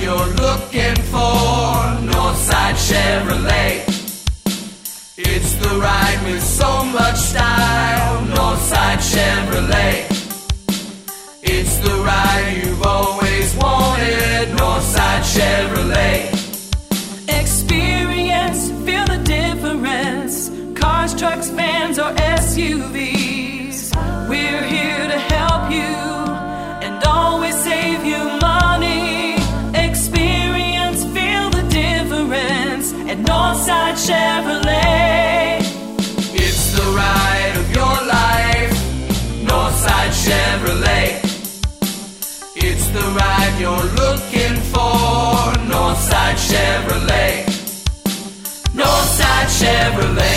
you're looking for. Northside Chevrolet. It's the ride with so much style. Northside Chevrolet. It's the ride you've always wanted. Northside Chevrolet. Experience, feel the difference. Cars, trucks, vans, or SUVs. We're here to help you and always save you money. Experience, feel the difference at Northside Chevrolet. It's the ride of your life. Northside Chevrolet. It's the ride you're looking for. Northside Chevrolet. Northside Chevrolet.